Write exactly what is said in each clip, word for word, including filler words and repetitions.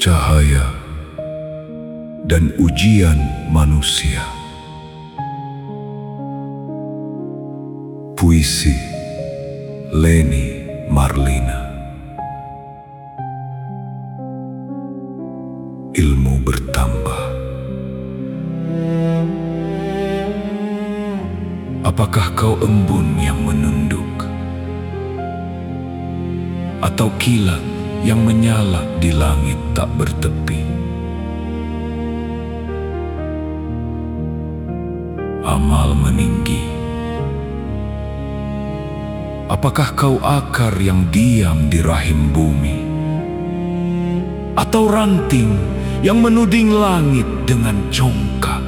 cahaya, dan ujian manusia. Puisi Leni Marlina. Ilmu bertambah. Apakah kau embun yang menunduk, atau kilat yang menyala di langit tak bertepi? Amal meninggi. Apakah kau akar yang diam di rahim bumi, atau ranting yang menuding langit dengan congkak?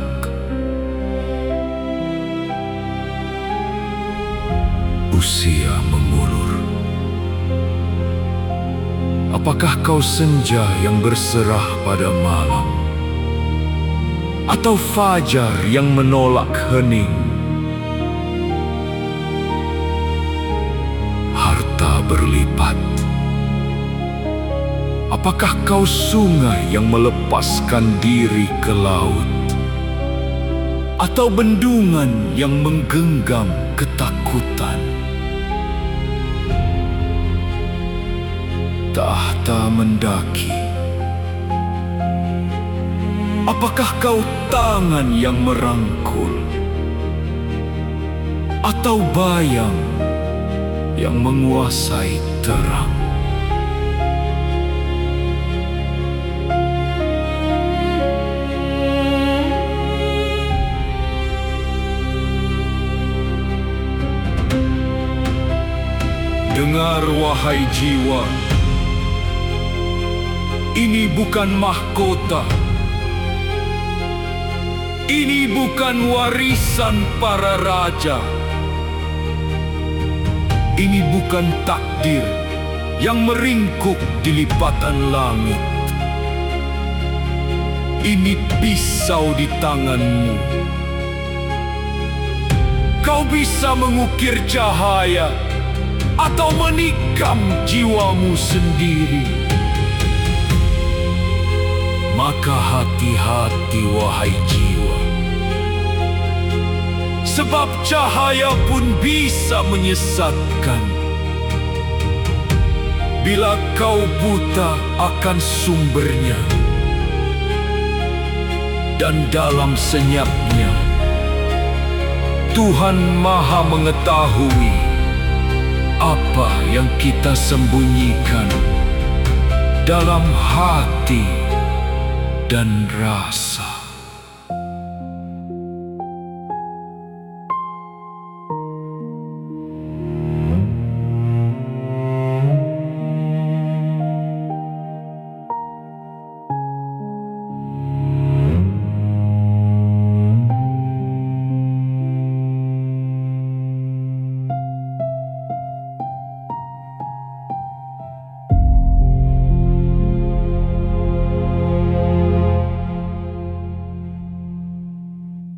Usia mengulur. Apakah kau senja yang berserah pada malam, atau fajar yang menolak hening? Harta berlipat. Apakah kau sungai yang melepaskan diri ke laut, atau bendungan yang menggenggam ketakutan? Tahta mendaki. Apakah kau tangan yang merangkul, atau bayang yang menguasai terang? Dengar wahai jiwa, ini bukan mahkota. Ini bukan warisan para raja. Ini bukan takdir yang meringkuk di lipatan langit. Ini pisau di tanganmu. Kau bisa mengukir cahaya atau menikam jiwamu sendiri. Maka hati-hati wahai jiwa, sebab cahaya pun bisa menyesatkan. Bila kau buta akan sumbernya, dan dalam senyapnya Tuhan Maha mengetahui apa yang kita sembunyikan dalam hati dan rasa.